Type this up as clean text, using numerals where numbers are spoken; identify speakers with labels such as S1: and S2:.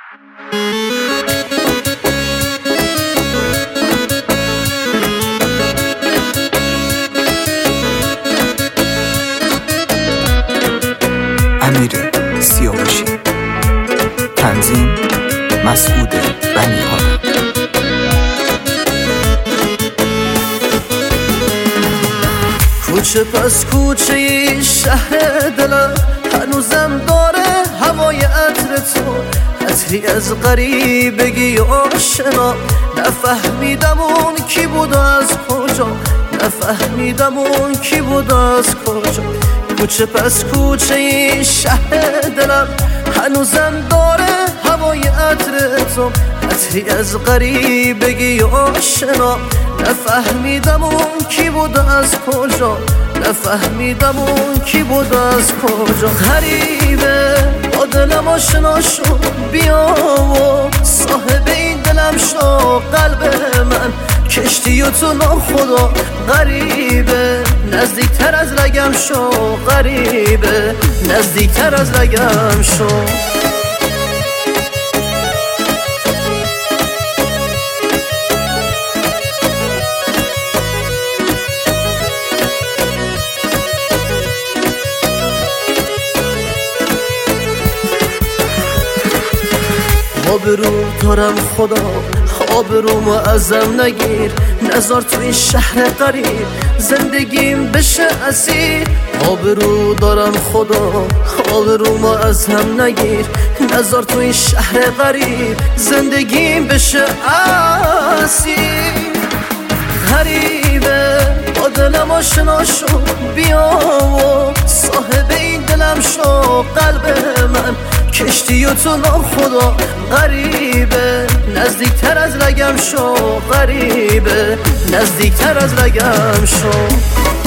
S1: امیر سیاوشی، تنظیم مسعود بنی‌آدم.
S2: کوچه پس کوچه این شهر دلم هنوزم داره هوای عطر تو، عطری از غریبگی آشنا. نفهمیدم اون کی بود از کجا، نفهمیدم اون کی بود از کجا. کوچه پس کوچه این شهر دلم هنوزم داره هوای عطر تو، عطری از غریبگی آشنا. نفهمیدم اون کی بود از کجا، نفهمیدم اون کی بود از کجا. غریبه با دلم آشنا شد، بیا و صاحب این دلم شو. قلب من کشتی و تو ناخدا، غریبه نزدیکتر از رگم شو، غریبه نزدیکتر از رگم شو. آبرو دارم خدا، آبرومو ازم نگیر، نذار تو این شهر غریب زندگیم بشه اسیر. آبرو دارم خدا، آبرومو ازم نگیر، نذار تو این شهر غریب زندگیم بشه اسیر. غریبه با دلم آشنا شد، بیا و صاحب این دلم شو. قلب من کشتی و تو ناخدا، غریبه نزدیکتر از رگم شو، غریبه نزدیکتر از رگم شو.